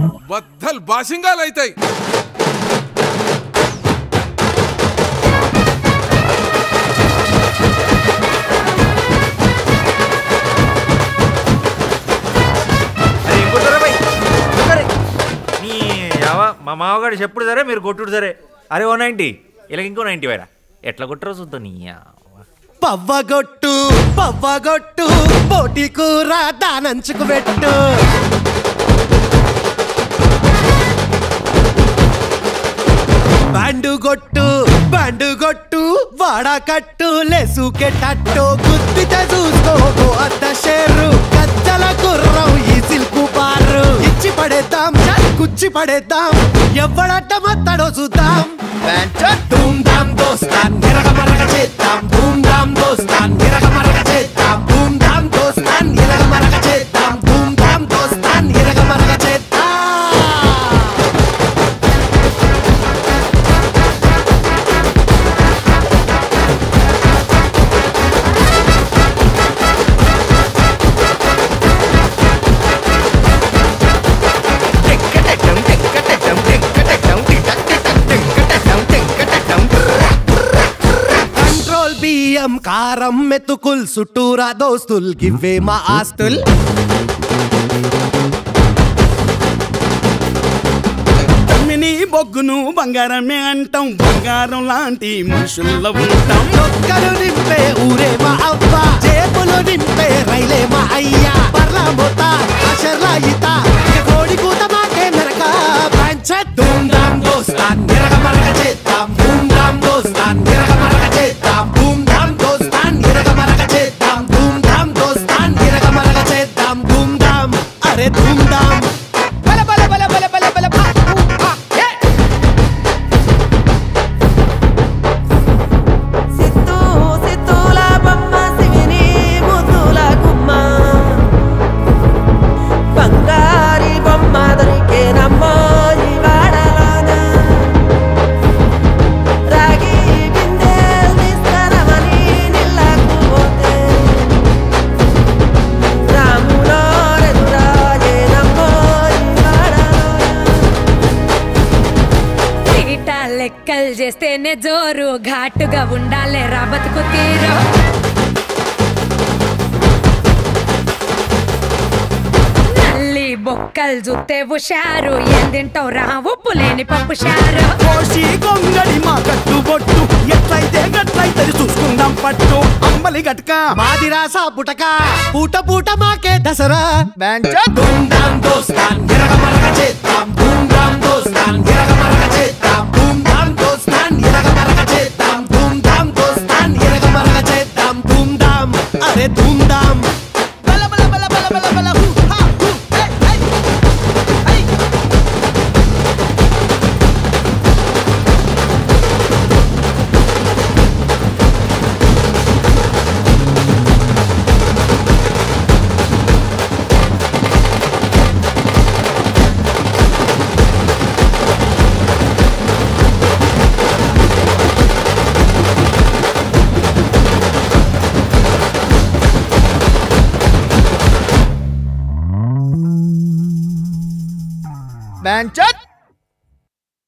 బద్దల్ బాసింగాలు అవుతాయి. మా మామగాడు చెప్పుడు సరే, మీరు కొట్టుడు సరే. అరే 190 ఇలా ఇంకో 90 వేరా. ఎట్లా కొట్టరో చూద్దాం. నీ పవ్వగొట్టు పవ్వగొట్టు పోటీ కూర దానంచుకు పెట్టు. బండుగొట్టు బండుగొట్టు వాడకట్టు లేసుకెట్టట్టు. గుద్దితే చూసుకో అద్ద షేరు కచ్చల గుర్రం ఈ సిల్కు బారు. ఇచ్చి పడేద్దాం కుచ్చి పడేద్దాం ఎవడట్ట మత్తడో చూద్దాం. ధూమ్ ధామ్ దోస్తాన్ నిరగ మరగ చేద్దాం. ధూమ్ ధామ్ దోస్తాన్ నిరగ మరగ చేద్దాం. ధూమ్ ధామ్ దోస్తాన్ నిరగ మరగ చేద్దాం. ధూమ్ ధామ్ దోస్తాన్ నిరగ మరగ చేద్దాం. బియ్యం కారం మెతుకుల్ చుట్టూరా దోస్తుల్ గివ్వే మా ఆస్తుల్. తమ్మిని బొగ్గును బంగారమే అంటాం. బంగారం లాంటి మనుషుల్లో ఉంటాం. ఒక్కలు నింపే ఊరే మా అవ్వ. జేబులు నింపే రైలే మా అయ్యా. పర్లా మోత అషర్లా ఈత కోడి కూత మాకే నరక పంచత్. ధూమ్ ధామ్ దోస్తాన్ నిరగ మరగ చేద్దాం. ధూమ్ ధామ్ దోస్తాన్ నిరగ మరగ చేద్దాం. ధూమ్ ధామ్ దోస్తాన్ నిరగ మరగ చేద్దాం. ధూమ్ ధామ్ దోస్తాన్ నిరగ మరగ చేద్దాం. ధూమ్ ధామ్ అరే ధూమ్ ధామ్. బల బల బల బల బల బల లెక్కలు చేస్తేనే జోరు. ఘాటుగా ఉండాలే రా బతుకు తీరు. నల్లి బొక్కలు చూస్తే హుషారు. ఏం తింటావు రా ఉప్పు లేని పప్పు షారు. కోసి గొంగడి మా కట్టు బొట్టు ఎట్లయితే గట్లయితే చూసుకుందాం పట్టు. అంబలి గట్క మాది రాసా పుటక పూట పూట మాకే దసరా. ధూమ్ ధామ్ దోస్తాన్ నిరగ మరగ చేద్దాం. ధూమ్ ధామ్ దోస్తాన్ నిరగ మరగ చేద్దాం. ధూమ్ ధామ్ దోస్తాన్ నిరగ మరగ చేద్దాం. ధూమ్ ధామ్ దోస్తాన్ నిరగ మరగ చేద్దాం. ధూమ్ ధామ్ అరే ధూమ్ ధామ్. బల బల బల బల బల బల హు హా హు హే హే హే. Benchot